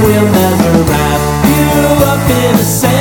we'll never wrap you up in a sand.